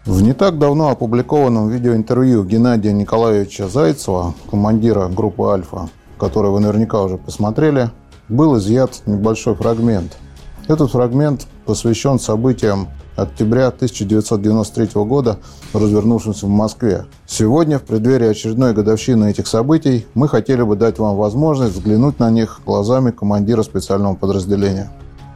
В не так давно опубликованном видеоинтервью Геннадия Николаевича Зайцева, командира группы «Альфа», который вы наверняка уже посмотрели, был изъят небольшой фрагмент. Этот фрагмент посвящен событиям октября 1993 года, развернувшимся в Москве. Сегодня, в преддверии очередной годовщины этих событий, мы хотели бы дать вам возможность взглянуть на них глазами командира специального подразделения.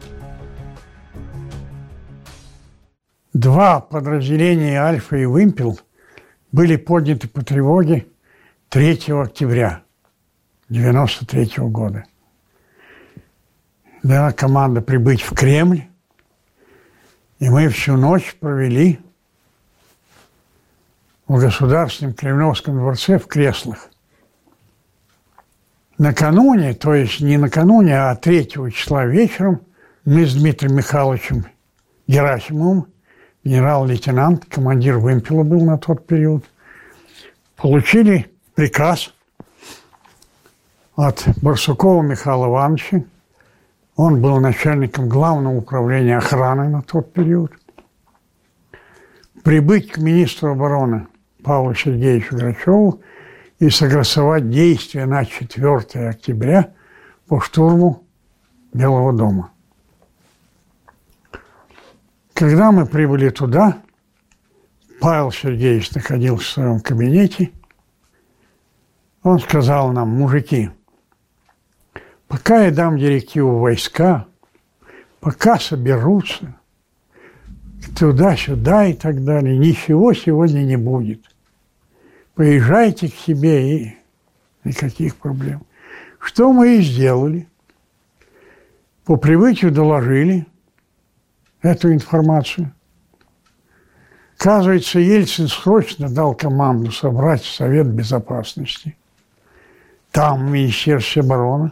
Два подразделения «Альфа» и «Вымпел» были подняты по тревоге 3 октября 1993 года. Дала команда прибыть в Кремль, и мы всю ночь провели в Государственном Кремлевском дворце в креслах. Накануне, то есть не накануне, а 3 числа вечером мы с Дмитрием Михайловичем Герасимовым, генерал-лейтенант, командир «Вымпела» был на тот период, получили приказ от Барсукова Михаила Ивановича. Он был начальником Главного управления охраны на тот период. Прибыть к министру обороны Павлу Сергеевичу Грачеву и согласовать действия на 4 октября по штурму Белого дома. Когда мы прибыли туда, Павел Сергеевич находился в своем кабинете. Он сказал нам: мужики, пока я дам директиву войска, пока соберутся туда-сюда и так далее, ничего сегодня не будет. Поезжайте к себе, и никаких проблем. Что мы и сделали. По прибытию доложили эту информацию. Оказывается, Ельцин срочно дал команду собрать Совет Безопасности. Там в Министерстве обороны.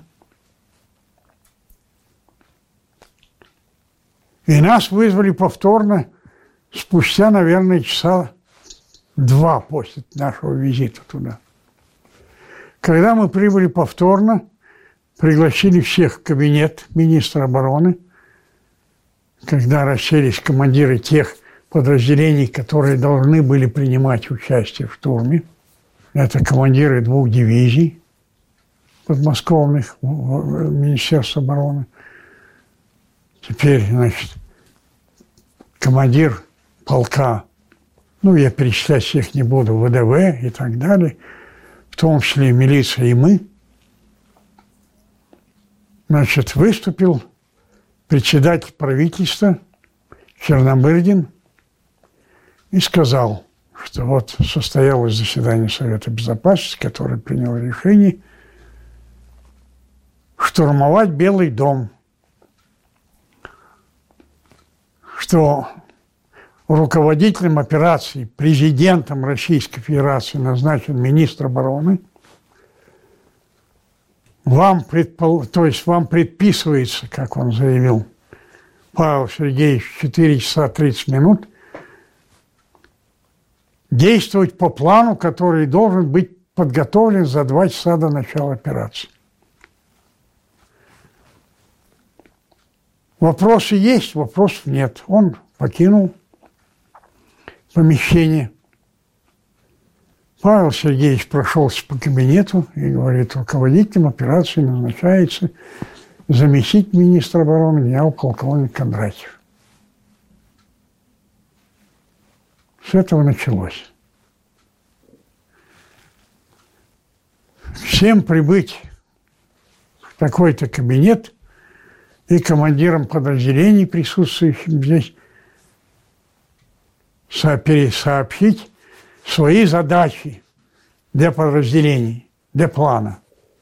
И нас вызвали повторно спустя, наверное, часа 2 после нашего визита туда. Когда мы прибыли повторно, пригласили всех в кабинет министра обороны, когда расселись командиры тех подразделений, которые должны были принимать участие в штурме. Это командиры 2 дивизий подмосковных в Министерстве обороны. Теперь, значит, командир полка, я перечислять всех не буду, ВДВ и так далее, в том числе милиция и мы, значит, выступил председатель правительства Черномырдин и сказал, что вот состоялось заседание Совета Безопасности, который принял решение штурмовать Белый дом, что руководителем операции, президентом Российской Федерации назначен министр обороны. Вам предписывается, как он заявил, Павел Сергеевич, в 4 часа 30 минут действовать по плану, который должен быть подготовлен за 2 часа до начала операции. Вопросы есть, вопросов нет. Он покинул помещение. Павел Сергеевич прошелся по кабинету и говорит: руководителем операции назначается заместитель министра обороны генерал-полковник Кондратьев. С этого началось. Всем прибыть в такой-то кабинет и командирам подразделений, присутствующим здесь, сообщить свои задачи для подразделений, для плана.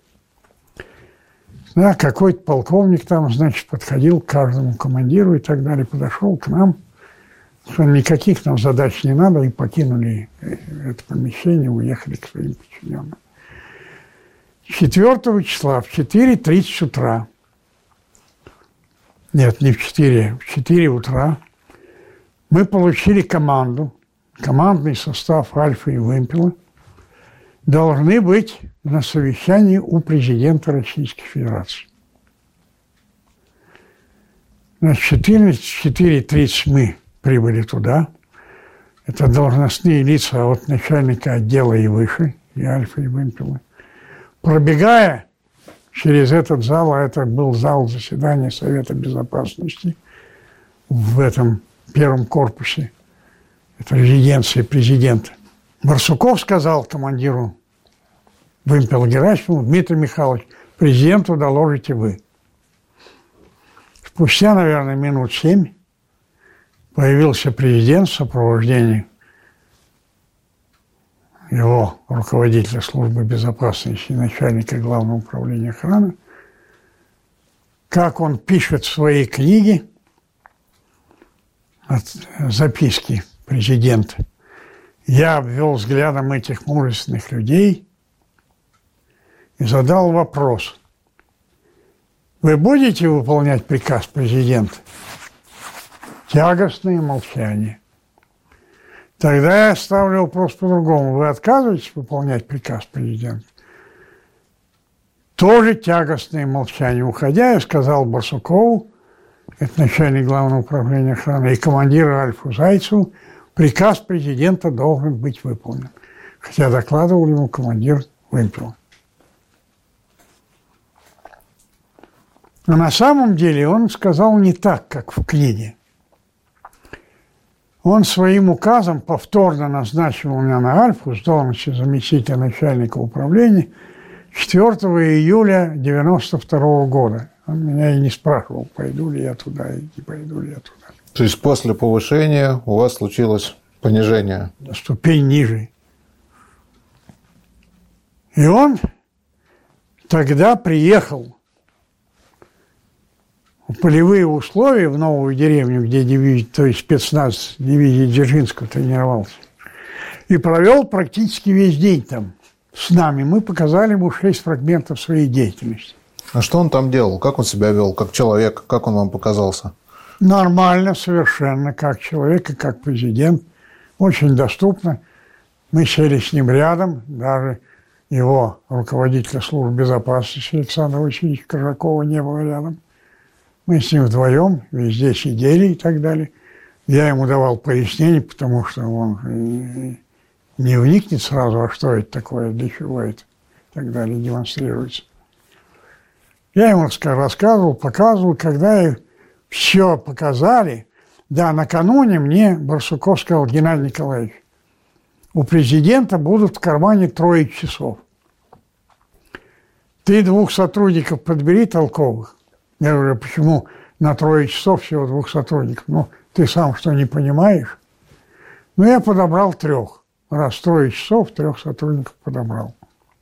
Да, какой-то полковник там, значит, подходил к каждому командиру и так далее, подошел к нам, что никаких нам задач не надо, и покинули это помещение, уехали к своим подчиненным. 4 числа в 4:30 утра, нет, не в 4, в 4 утра, мы получили команду, командный состав «Альфа» и «Вымпела» должны быть на совещании у президента Российской Федерации. Значит, в 4:30 мы прибыли туда. Это должностные лица от начальника отдела и выше, и Альфа, и Вымпела. Пробегая через этот зал, а это был зал заседания Совета Безопасности в этом первом корпусе, это резиденция президента, Барсуков сказал командиру Вымпела Герасимову: Дмитрий Михайлович, президенту доложите вы. Спустя, наверное, минут 7 появился президент в сопровождении его руководителя службы безопасности и начальника Главного управления охраны. Как он пишет в своей книге записки президента: я обвел взглядом этих мужественных людей и задал вопрос: вы будете выполнять приказ президента? Тягостное молчание. Тогда я ставлю вопрос по-другому: вы отказываетесь выполнять приказ президента? Тоже тягостное молчание. Уходя, я сказал Барсукову, это начальник Главного управления охраны, и командиру Альфу Зайцеву: приказ президента должен быть выполнен. Хотя докладывал ему командир Вымпела. Но на самом деле он сказал не так, как в книге. Он своим указом повторно назначил меня на Альфу с должностью заместителя начальника управления 4 июля 1992 года. Он меня и не спрашивал, пойду ли я туда и не пойду ли я туда. То есть после повышения у вас случилось понижение? На ступень ниже. И он тогда приехал в полевые условия в новую деревню, где дивизия, то есть спецназ дивизии Дзержинского тренировался, и провел практически весь день там с нами. Мы показали ему 6 фрагментов своей деятельности. А что он там делал? Как он себя вел? Как человек? Как он вам показался? Нормально совершенно, как человек и как президент. Очень доступно. Мы сели с ним рядом, даже его руководителя службы безопасности Александра Васильевича Коржакова не было рядом. Мы с ним вдвоем везде сидели и так далее. Я ему давал пояснения, потому что он не вникнет сразу, а что это такое, для чего это, и так далее, демонстрируется. Я ему рассказывал, показывал, когда все показали. Да, накануне мне Барсуков сказал: Геннадий Николаевич, у президента будут в кармане 3 часов. Ты 2 сотрудников подбери толковых. Я говорю: почему на 3 часов всего 2 сотрудников? Ну, ты сам что, не понимаешь? Ну, я подобрал 3. Раз 3 часов, 3 сотрудников подобрал.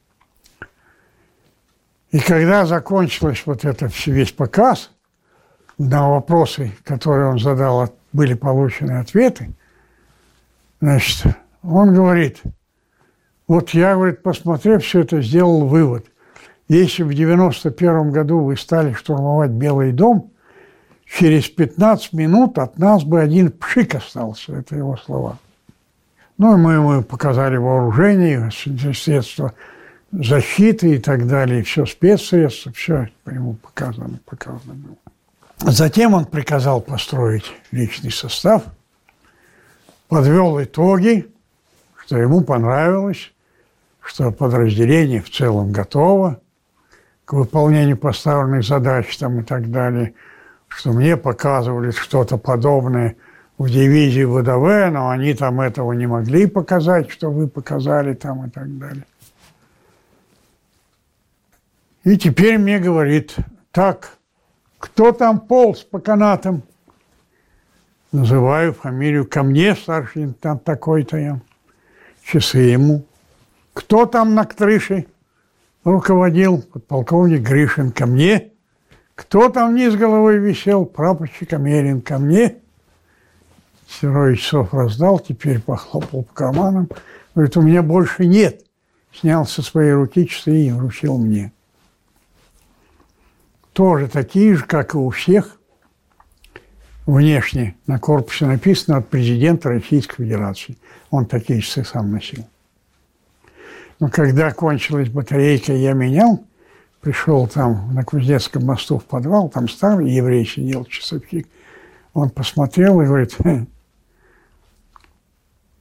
И когда закончилось вот это весь показ, на вопросы, которые он задал, были получены ответы, значит, он говорит: вот я, говорит, посмотрев все это, сделал вывод. Если в 1991 году вы стали штурмовать Белый дом, через 15 минут от нас бы 1 пшик остался. Это его слова. Ну, и мы ему показали вооружение, средства защиты и так далее, все спецсредства, все ему показано было. Затем он приказал построить личный состав, подвел итоги, что ему понравилось, что подразделение в целом готово к выполнению поставленных задач там и так далее, что мне показывали что-то подобное в дивизии ВДВ, но они там этого не могли показать, что вы показали там и так далее. И теперь мне говорит: так, кто там полз по канатам? Называю фамилию. Ко мне старший лейтенант такой-то я. Часы ему. Кто там на крыше руководил? Подполковник Гришин. Ко мне. Кто там вниз головой висел? Прапорщик Амелин. Ко мне. 7 часов раздал, теперь похлопал по карманам. Говорит: у меня больше нет. Снял со своей руки часы и вручил мне. Тоже такие же, как и у всех. Внешне на корпусе написано: от президента Российской Федерации. Он такие часы сам носил. Но когда кончилась батарейка, я менял, пришел там на Кузнецком мосту в подвал, там старый еврей сидел, часовщик. Он посмотрел и говорит: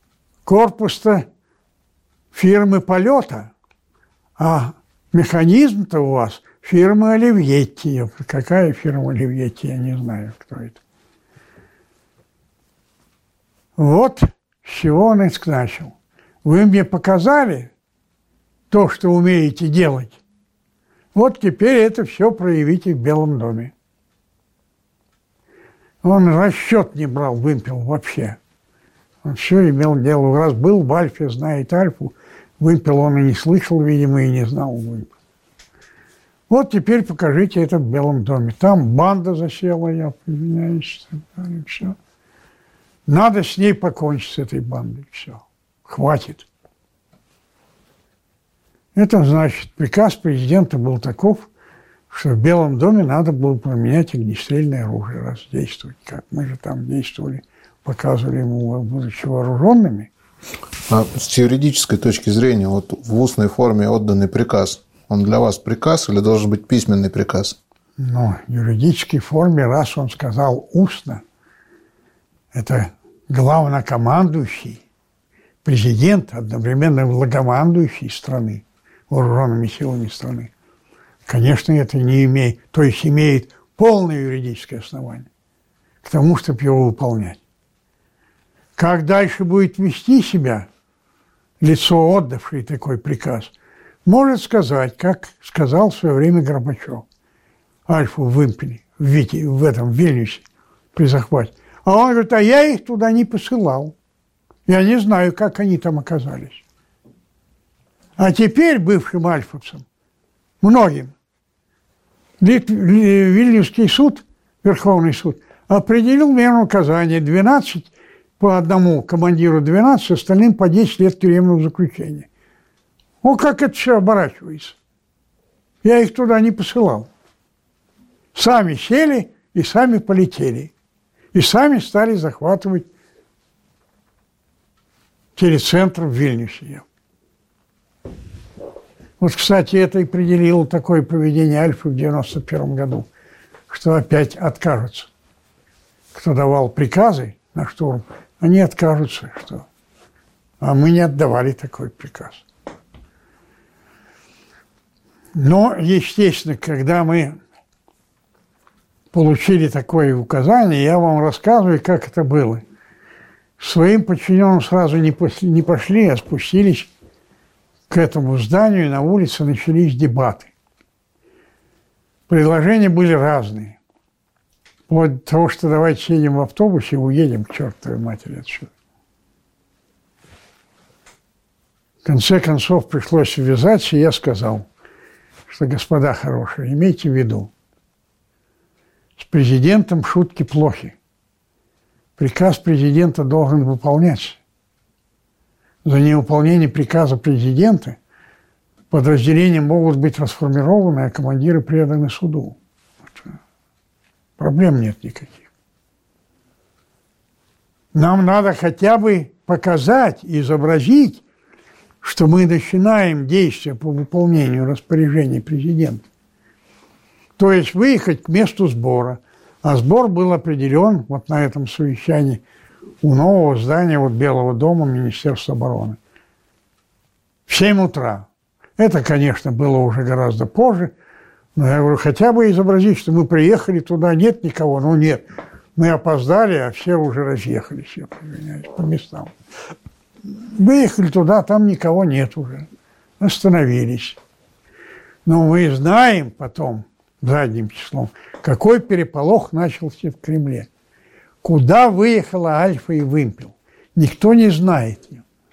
корпус-то фирмы «Полета», а механизм-то у вас фирмы «Оливьетти». Какая фирма «Оливьетти», я не знаю, кто это. Вот с чего он и начал. Вы мне показали то, что умеете делать. Вот теперь это все проявите в Белом доме. Он расчет не брал, вымпел вообще. Он все имел дело. Раз был в Альфе, знает Альфу, вымпел он и не слышал, видимо, и не знал вымпел. Вот теперь покажите это в Белом доме. Там банда засела, я извиняюсь, и все. Надо с ней покончить, с этой бандой. Все. Хватит. Это значит, приказ президента был таков, что в Белом доме надо было поменять огнестрельное оружие, раз действовать. Как мы же там действовали, показывали ему, будучи вооруженными. А с юридической точки зрения, вот в устной форме отданный приказ, он для вас приказ или должен быть письменный приказ? Ну, в юридической форме, раз он сказал устно, это главнокомандующий, президент, одновременно главнокомандующий страны, вооруженными силами страны. Конечно, это не имеет, то есть имеет полное юридическое основание к тому, чтобы его выполнять. Как дальше будет вести себя лицо, отдавшее такой приказ, может сказать, как сказал в свое время Горбачев, Альфу в вымпеле, в Вильнюсе при захвате. А он говорит, а я их туда не посылал. Я не знаю, как они там оказались. А теперь бывшим альфовцам, многим, Вильнюсский суд, Верховный суд, определил меру наказания 12 по одному командиру 12, остальным по 10 лет тюремного заключения. О, как это все оборачивается. Я их туда не посылал. Сами сели и сами полетели. И сами стали захватывать телецентр в Вильнюсе. Вот, кстати, это и определило такое поведение Альфы в 1991 году, что опять откажутся. Кто давал приказы на штурм, они откажутся. Что? А мы не отдавали такой приказ. Но, естественно, когда мы получили такое указание, я вам рассказываю, как это было. Своим подчиненным сразу не пошли, а спустились к этому зданию, на улице начались дебаты. Предложения были разные. Вплоть до того, что давайте сядем в автобусе и уедем к чертовой матери отсюда. В конце концов пришлось ввязаться, и я сказал, что, господа хорошие, имейте в виду, с президентом шутки плохи. Приказ президента должен выполняться. За невыполнение приказа президента подразделения могут быть расформированы, а командиры преданы суду. Проблем нет никаких. Нам надо хотя бы показать, изобразить, что мы начинаем действия по выполнению распоряжений президента. То есть выехать к месту сбора. А сбор был определен вот на этом совещании у нового здания вот Белого дома Министерства обороны. В 7 утра. Это, конечно, было уже гораздо позже. Но я говорю, хотя бы изобразить, что мы приехали туда, нет никого. Ну нет, мы опоздали, а все уже разъехались, я извиняюсь, по местам. Выехали туда, там никого нет уже. Остановились. Но мы знаем потом, задним числом, какой переполох начался в Кремле. Куда выехала Альфа и вымпел? Никто не знает.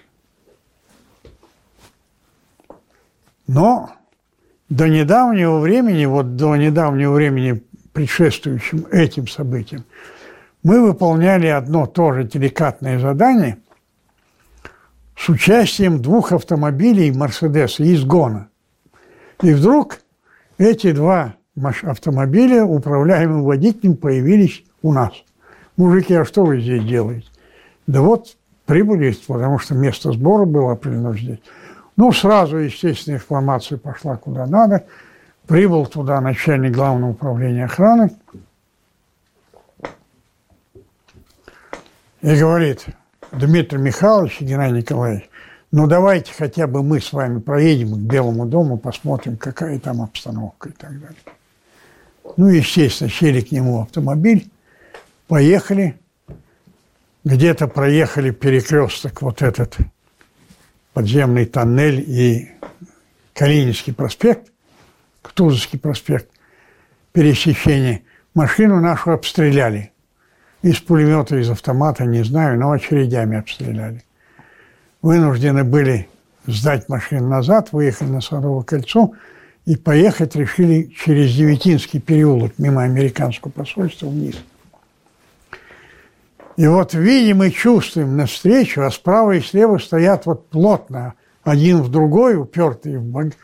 Но до недавнего времени, предшествующим этим событиям, мы выполняли одно тоже деликатное задание с участием 2 автомобилей «Мерседеса» из ГОНа. И вдруг эти 2 автомобиля, управляемые водителем, появились у нас. Мужики, а что вы здесь делаете? Да вот прибыли, потому что место сбора было определено здесь. Ну, сразу, естественно, информация пошла куда надо. Прибыл туда начальник Главного управления охраны и говорит, Дмитрий Михайлович и Геннадий Николаевич, ну давайте хотя бы мы с вами проедем к Белому дому, посмотрим, какая там обстановка и так далее. Ну, естественно, сели к нему автомобиль, поехали, где-то проехали перекресток, вот этот подземный тоннель и Калининский проспект, Кутузовский проспект, пересечение. Машину нашу обстреляли. Из пулемета, из автомата, не знаю, но очередями обстреляли. Вынуждены были сдать машину назад, выехали на Садовое кольцо и поехать решили через Девятинский переулок мимо американского посольства вниз. И вот видим и чувствуем навстречу, а справа и слева стоят вот плотно, один в другой, упертые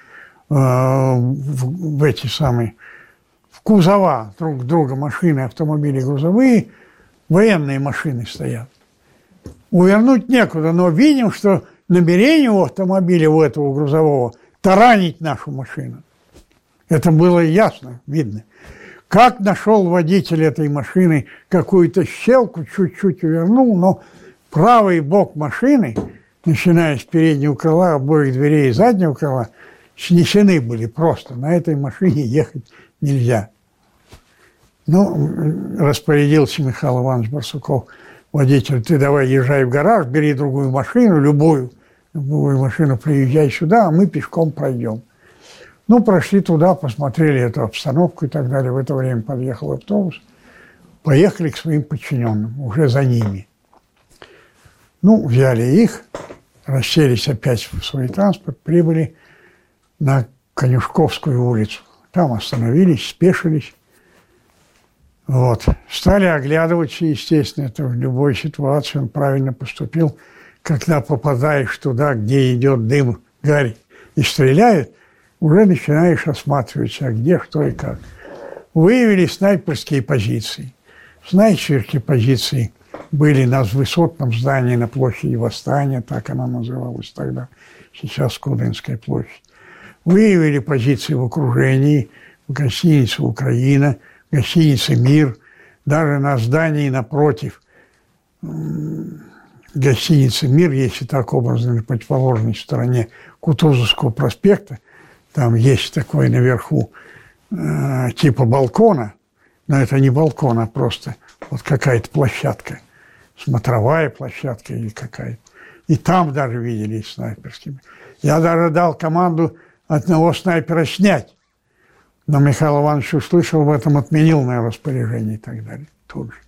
в эти самые, в кузова друг друга машины, автомобили грузовые, военные машины стоят. Увернуть некуда, но видим, что намерение у автомобиля, у этого грузового, таранить нашу машину. Это было ясно, видно. Как нашел водитель этой машины какую-то щелку, чуть-чуть увернул, но правый бок машины, начиная с переднего крыла, обоих дверей и заднего крыла, снесены были просто. На этой машине ехать нельзя. Ну, распорядился Михаил Иванович Барсуков, водитель, ты давай езжай в гараж, бери другую машину, любую машину, приезжай сюда, а мы пешком пройдем. Ну, прошли туда, посмотрели эту обстановку и так далее. В это время подъехал автобус. Поехали к своим подчиненным, уже за ними. Ну, взяли их, расселись опять в свой транспорт, прибыли на Конюшковскую улицу. Там остановились, спешились. Вот. Стали оглядываться, естественно, это в любой ситуации он правильно поступил. Когда попадаешь туда, где идет дым, гарь, и стреляют, уже начинаешь осматриваться, где, что и как. Выявили снайперские позиции. Снайперские позиции были на высотном здании на площади Восстания, так она называлась тогда, сейчас Кудынская площадь. Выявили позиции в окружении, в гостинице «Украина», в гостинице «Мир», даже на здании напротив гостиницы «Мир», если так образно, на противоположной стороне Кутузовского проспекта, там есть такой наверху типа балкона, но это не балкон, а просто вот какая-то площадка, смотровая площадка или какая-то. И там даже видели снайперскими. Я даже дал команду одного снайпера снять, но Михаил Иванович услышал об этом, отменил мое распоряжение и так далее. Тут же.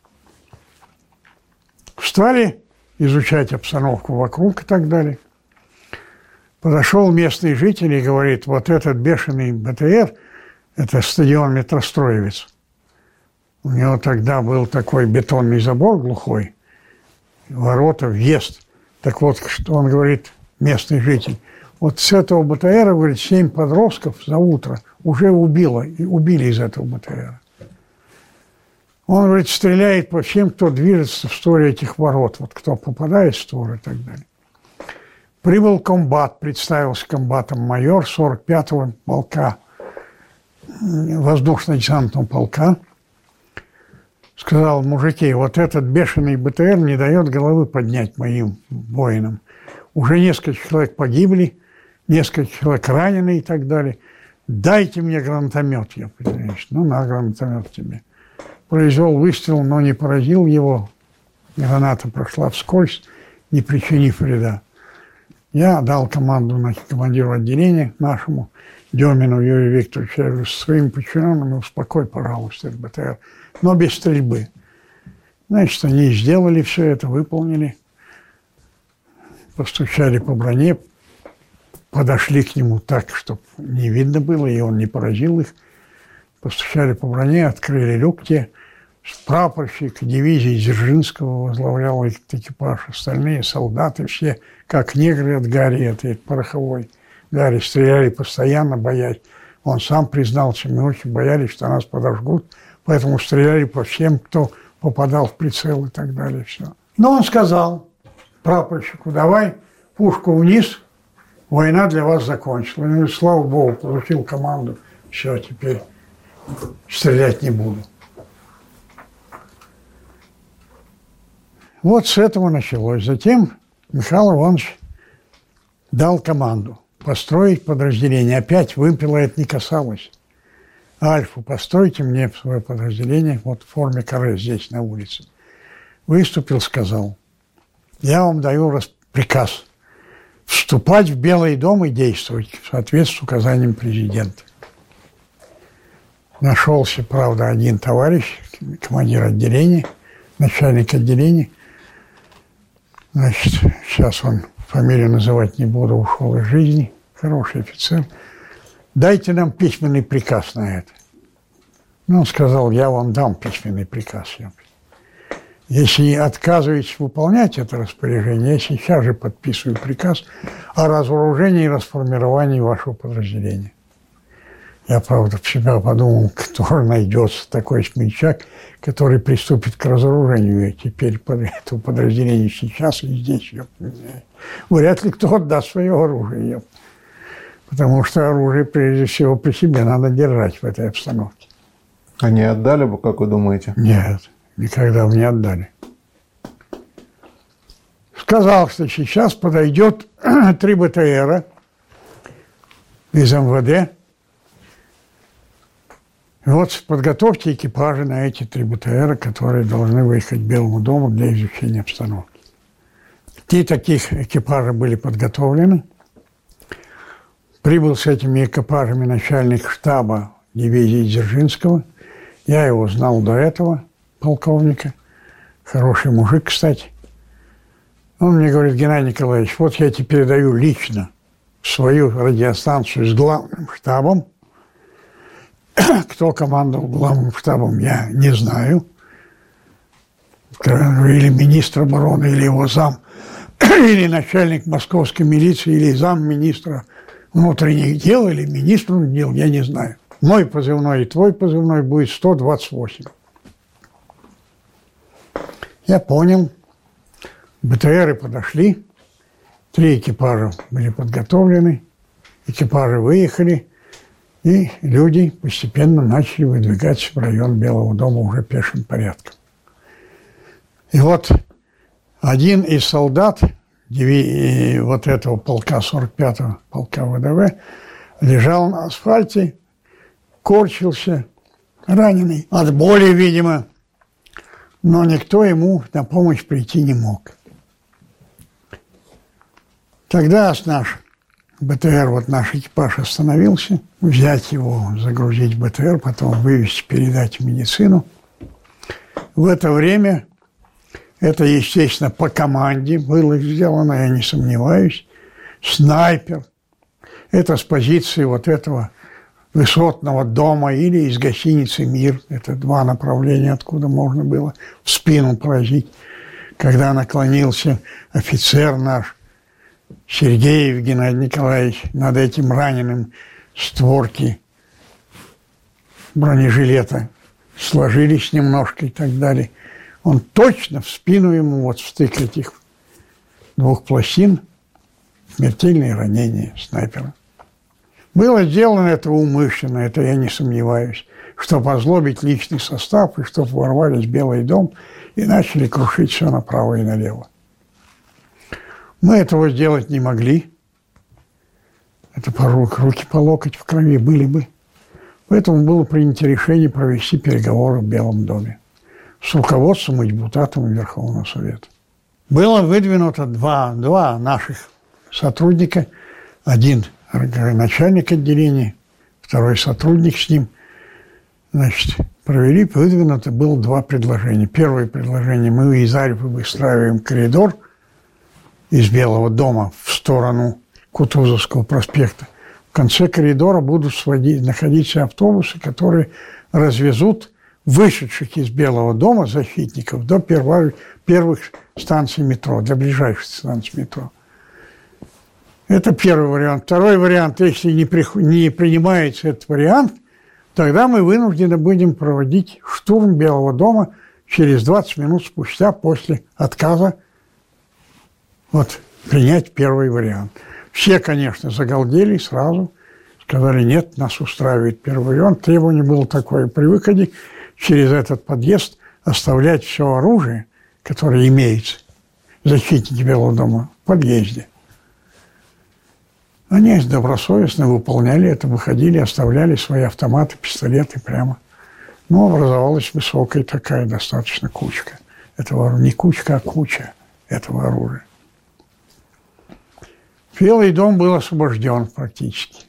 Стали изучать обстановку вокруг и так далее. Подошел местный житель и говорит, вот этот бешеный БТР, это стадион Метростроевец. У него тогда был такой бетонный забор глухой, ворота, въезд. Так вот, что он говорит, местный житель, вот с этого БТРа, говорит, 7 подростков за утро уже убили из этого БТРа. Он, говорит, стреляет по всем, кто движется в сторону этих ворот, вот кто попадает в створ и так далее. Прибыл комбат, представился комбатом майор 45-го полка, воздушно-десантного полка. Сказал, мужики, вот этот бешеный БТР не дает головы поднять моим воинам. Уже несколько человек погибли, несколько человек ранены и так далее. Дайте мне гранатомет, я понимаешь. Ну, на гранатомет тебе. Произвел выстрел, но не поразил его. Граната прошла вскользь, не причинив вреда. Я дал команду командиру отделения нашему, Демину Юрию Викторовичу, я говорю, со своими подчиненными успокой, пожалуйста, этот БТР, но без стрельбы. Значит, они сделали все это, выполнили, постучали по броне, подошли к нему так, чтобы не видно было, и он не поразил их. Постучали по броне, открыли люк те. Прапорщик дивизии Дзержинского возглавлял этот экипаж, остальные солдаты все, как негры от гари, этой пороховой гари, стреляли постоянно, боясь. Он сам признался, мы очень боялись, что нас подожгут, поэтому стреляли по всем, кто попадал в прицел и так далее. Все. Но он сказал прапорщику, давай пушку вниз, война для вас закончилась. Ну, слава Богу, получил команду, все, теперь стрелять не буду. Вот с этого началось. Затем Михаил Иванович дал команду построить подразделение. Опять вымпела это не касалось. Альфу, постройте мне свое подразделение вот в форме каре здесь, на улице. Выступил, сказал, я вам даю приказ вступать в Белый дом и действовать в соответствии с указанием президента. Нашелся, правда, один товарищ, командир отделения, начальник отделения. Значит, сейчас он, фамилию называть не буду, ушел из жизни, хороший офицер. Дайте нам письменный приказ на это. Ну, он сказал, я вам дам письменный приказ. Если отказываетесь выполнять это распоряжение, я сейчас же подписываю приказ о разоружении и расформировании вашего подразделения. Я, правда, всегда подумал, кто найдется такой смельчак, который приступит к разоружению теперь этого подразделения сейчас и здесь. Вряд ли кто отдаст свое оружие. Потому что оружие, прежде всего, при себе надо держать в этой обстановке. А не отдали бы, как вы думаете? Нет, никогда бы не отдали. Сказал, что сейчас подойдет 3 БТРа из МВД. И вот подготовьте экипажи на эти 3 БТРа, которые должны выехать к Белому дому для изучения обстановки. 3 таких экипажа были подготовлены. Прибыл с этими экипажами начальник штаба дивизии Дзержинского. Я его знал до этого, полковника. Хороший мужик, кстати. Он мне говорит, Геннадий Николаевич, вот я тебе передаю лично свою радиостанцию с главным штабом. Кто командовал главным штабом, я не знаю. Или министр обороны, или его зам, или начальник московской милиции, или замминистра внутренних дел, или министр дел, я не знаю. Мой позывной и твой позывной будет 128. Я понял. БТРы подошли. 3 экипажа были подготовлены. Экипажи выехали. И люди постепенно начали выдвигаться в район Белого дома уже пешим порядком. И вот один из солдат вот этого полка, 45-го полка ВДВ, лежал на асфальте, корчился, раненый, от боли, видимо, но никто ему на помощь прийти не мог. Тогда наш БТР, вот наш экипаж остановился, взять его, загрузить в БТР, потом вывезти, передать в медицину. В это время, это, естественно, по команде было сделано, я не сомневаюсь, снайпер. Это с позиции вот этого высотного дома или из гостиницы «Мир». Это 2 направления, откуда можно было в спину поразить. Когда наклонился офицер наш, Сергеев Геннадий Николаевич, над этим раненым, створки бронежилета сложились немножко и так далее. Он точно в спину ему, вот в стык этих 2 пластин, смертельное ранение снайпера. Было сделано это умышленно, это я не сомневаюсь, чтобы озлобить личный состав и чтобы ворвались в Белый дом и начали крушить все направо и налево. Мы этого сделать не могли. Это руки по локоть в крови были бы. Поэтому было принято решение провести переговоры в Белом доме с руководством и депутатом Верховного Совета. Было выдвинуто два наших сотрудника. Один начальник отделения, второй сотрудник с ним. Значит, выдвинуто было 2 предложения. Первое предложение: мы из Альфы выстраиваем коридор из Белого дома в сторону Кутузовского проспекта. В конце коридора будут находиться автобусы, которые развезут вышедших из Белого дома защитников до первых станций метро, до ближайших станций метро. Это первый вариант. Второй вариант: если не принимается этот вариант, тогда мы вынуждены будем проводить штурм Белого дома через 20 минут спустя после отказа принять первый вариант. Все, конечно, загалдели сразу, сказали: нет, нас устраивает первый вариант. Требование было такое: при выходе через этот подъезд оставлять все оружие, которые имеются, защитники Белого дома, в подъезде. Они добросовестно выполняли это, выходили, оставляли свои автоматы, пистолеты прямо. Но образовалась высокая такая достаточно кучка этого оружия. Не кучка, а куча этого оружия. Белый дом был освобожден практически.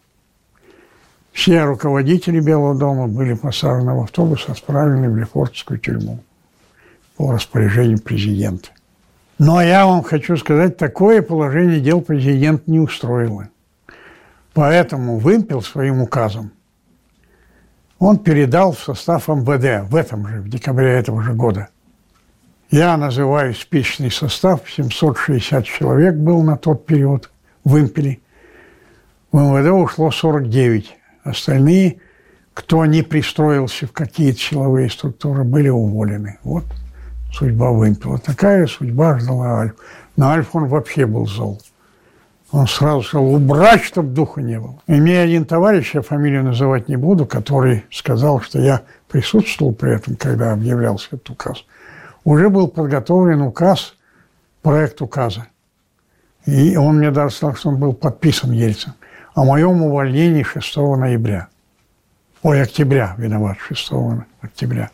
Все руководители Белого дома были посажены в автобус, отправлены в Лефортовскую тюрьму по распоряжению президента. Но я вам хочу сказать, такое положение дел президент не устроило. Поэтому вымпел своим указом он передал в состав МВД в декабре этого же года. Я называю списочный состав, 760 человек был на тот период в вымпеле. В МВД ушло 49. Остальные, кто не пристроился в какие-то силовые структуры, были уволены. Вот судьба вымпела. Такая судьба ждала Альф. На Альф он вообще был зол. Он сразу сказал: убрать, чтобы духа не было. И мне один товарищ, я фамилию называть не буду, который сказал, что я присутствовал при этом, когда объявлялся этот указ. Уже был подготовлен указ, проект указа. И он мне даже сказал, что он был подписан Ельциным. О моем увольнении 6 ноября. Ой, октября, виноват, 6 октября.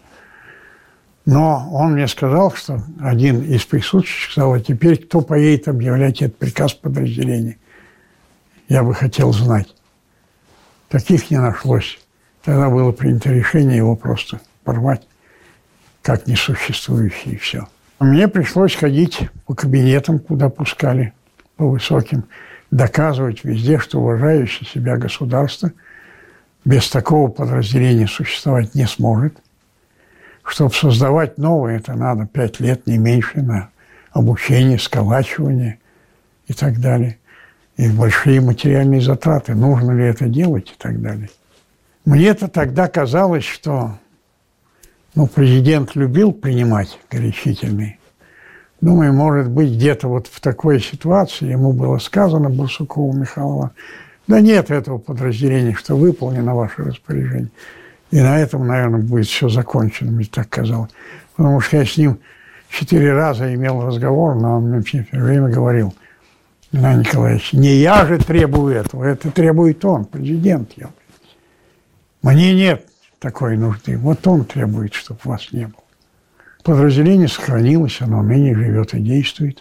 Но он мне сказал, что один из присутствующих сказал: а теперь кто поедет объявлять этот приказ подразделения? Я бы хотел знать. Таких не нашлось. Тогда было принято решение его просто порвать, как несуществующий, и все. Мне пришлось ходить по кабинетам, куда пускали, по высоким, доказывать везде, что уважающее себя государство без такого подразделения существовать не сможет. Чтобы создавать новое, это надо 5 лет, не меньше, на обучение, сколачивание и так далее. И большие материальные затраты. Нужно ли это делать и так далее. Мне-то тогда казалось, что президент любил принимать горячительные. Думаю, может быть, где-то вот в такой ситуации ему было сказано Барсукову Михаилу: да нет этого подразделения, что выполнено ваше распоряжение. И на этом, наверное, будет все закончено, мне так казалось. Потому что я с ним 4 раза имел разговор, но он мне все время говорил: Геннадий Николаевич, не я же требую этого, это требует он, президент. Мне нет такой нужды. Вот он требует, чтобы вас не было. Подразделение сохранилось, оно ныне живет и действует.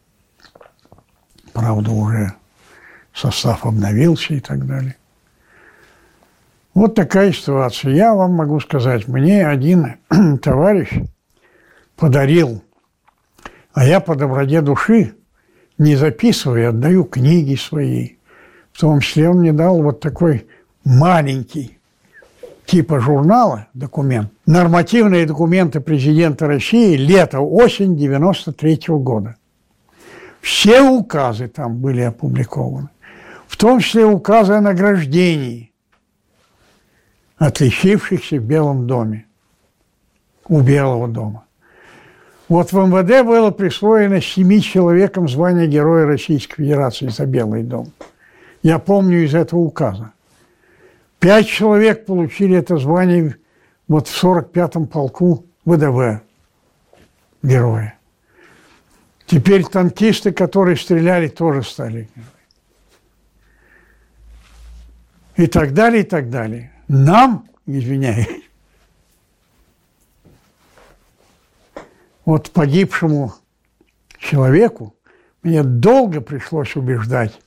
Правда, уже состав обновился и так далее. Вот такая ситуация. Я вам могу сказать, мне один товарищ подарил, а я по доброте души, не записывая, отдаю книги свои. В том числе он мне дал вот такой маленький, типа журнала, документ. Нормативные документы президента России лето-осень 93-го года. Все указы там были опубликованы. В том числе указы о награждении отличившихся в Белом доме, у Белого дома. Вот в МВД было присвоено 7 человекам звание Героя Российской Федерации за Белый дом. Я помню из этого указа. 5 человек получили это звание вот в 45-м полку ВДВ героя. Теперь танкисты, которые стреляли, тоже стали героями. И так далее, и так далее. Нам, извиняюсь, вот погибшему человеку мне долго пришлось убеждать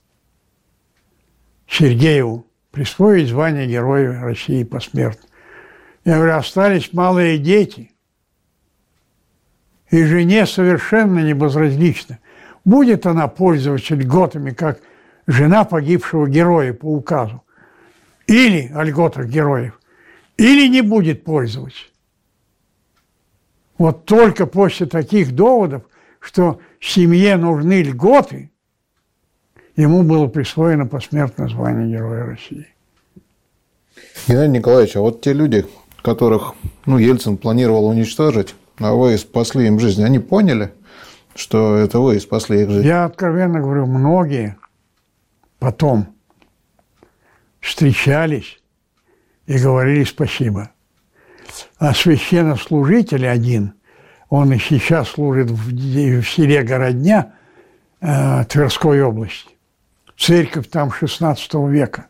Сергееву присвоить звание Героя России посмертно. Я говорю, остались малые дети, и жене совершенно не безразлично, будет она пользоваться льготами, как жена погибшего героя по указу, или о льготах героев, или не будет пользоваться. Вот только после таких доводов, что семье нужны льготы, ему было присвоено посмертное звание Героя России. Геннадий Николаевич, а вот те люди, которых Ельцин планировал уничтожить, а вы спасли им жизнь, они поняли, что это вы спасли их жизнь? Я откровенно говорю, многие потом встречались и говорили спасибо. А священнослужитель один, Он и сейчас служит в селе Городня Тверской области. Церковь там XVI века.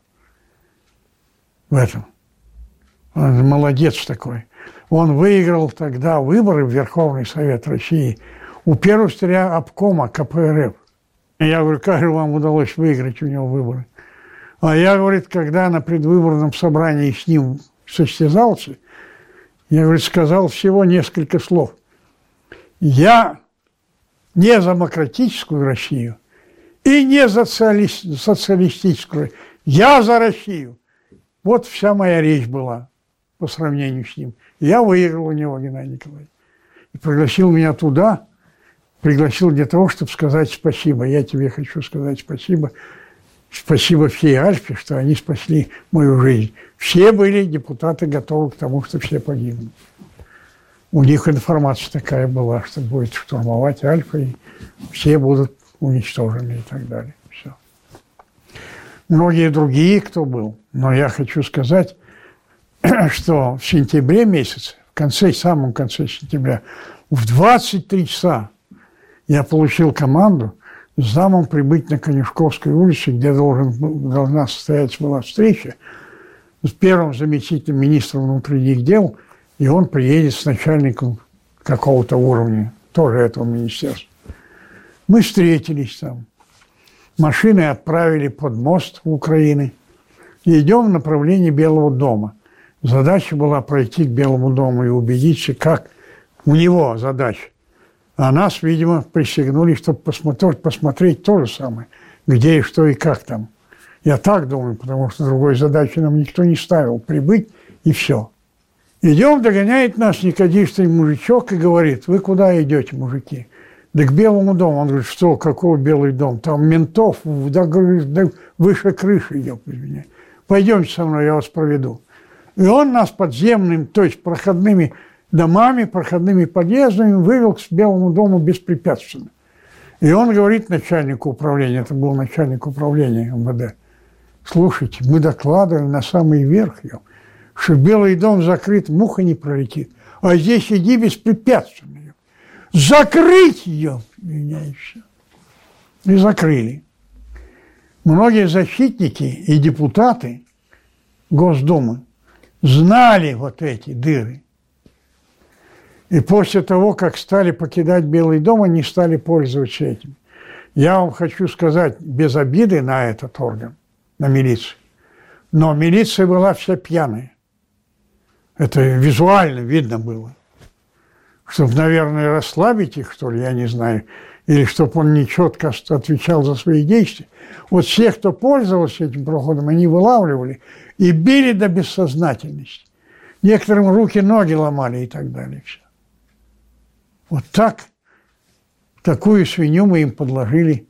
В этом. Он молодец такой. Он выиграл тогда выборы в Верховный Совет России у первого секретаря обкома КПРФ. Я говорю, как же вам удалось выиграть у него выборы? А я, говорит, когда на предвыборном собрании с ним состязался, я, говорит, сказал всего несколько слов. Я не за демократическую Россию и не за социалистическую. Я за Россию. Вот вся моя речь была по сравнению с ним. Я выиграл у него, Геннадий Николаевич. И пригласил меня туда, пригласил для того, чтобы сказать спасибо. Я тебе хочу сказать спасибо. Спасибо всей Альфе, что они спасли мою жизнь. Все были депутаты готовы к тому, что все погибнут. У них информация такая была, что будет штурмовать Альфа, и все будут уничтожены и так далее. Все. Многие другие, кто был. Но я хочу сказать, что в сентябре месяце, в самом конце сентября, в 23 часа я получил команду с замом прибыть на Конюшковской улице, где должна состояться была встреча с первым заместителем министра внутренних дел, и он приедет с начальником какого-то уровня, тоже этого министерства. Мы встретились там. Машины отправили под мост Украины. И идем в направлении Белого дома. Задача была пройти к Белому дому и убедиться, как у него задача. А нас, видимо, присягнули, чтобы посмотреть то же самое, где и что и как там. Я так думаю, потому что другой задачи нам никто не ставил. Прибыть и все. Идем, догоняет нас никодимский мужичок и говорит: вы куда идете, мужики? Да к Белому дому. Он говорит: что, какой Белый дом? Там ментов, да, выше крыши идет. Пойдемте со мной, я вас проведу. И он нас подземным, то есть проходными домами, проходными подъездами вывел к Белому дому беспрепятственно. И он говорит начальнику управления, это был начальник управления МВД: слушайте, мы докладываем на самый верх, что Белый дом закрыт, муха не пролетит, а здесь иди беспрепятственно. Закрыть ее! Меня и все. И закрыли. Многие защитники и депутаты Госдумы знали вот эти дыры. И после того, как стали покидать Белый дом, они стали пользоваться этим. Я вам хочу сказать, без обиды на этот орган, на милицию, но милиция была вся пьяная. Это визуально видно было. Чтобы, наверное, расслабить их, что ли, я не знаю, или чтобы он нечетко отвечал за свои действия. Вот всех, кто пользовался этим проходом, они вылавливали и били до бессознательности. Некоторым руки, ноги ломали и так далее. Все. Вот так, такую свинью мы им подложили,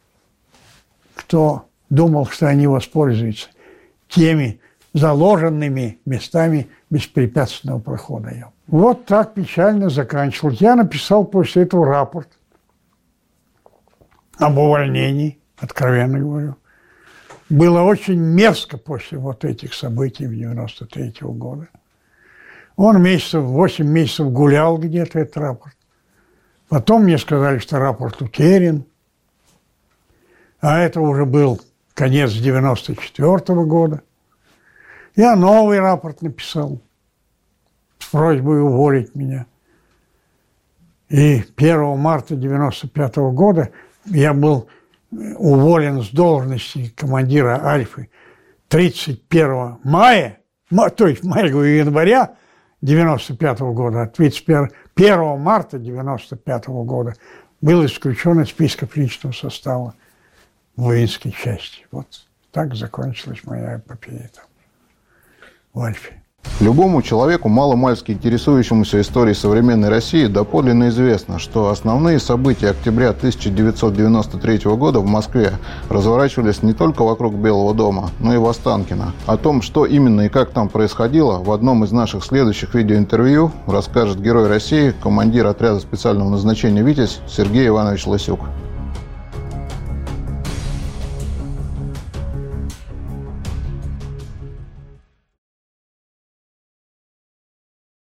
кто думал, что они воспользуются теми заложенными местами беспрепятственного прохода. Вот так печально заканчивал. Я написал после этого рапорт об увольнении, откровенно говорю. Было очень мерзко после вот этих событий 93-го года. Он 8 месяцев гулял где-то, этот рапорт. Потом мне сказали, что рапорт утерян. А это уже был конец 94-го года. Я новый рапорт написал с просьбой уволить меня. И 1 марта 1995 года я был уволен с должности командира Альфы 31 мая, то есть января 1995 года, а 1 марта 1995 года был исключен из списков личного состава воинской части. Вот так закончилась моя эпопея там, в Альфе. Любому человеку, маломальски интересующемуся историей современной России, доподлинно известно, что основные события октября 1993 года в Москве разворачивались не только вокруг Белого дома, но и в Останкино. О том, что именно и как там происходило, в одном из наших следующих видеоинтервью расскажет герой России, командир отряда специального назначения «Витязь» Сергей Иванович Лысюк.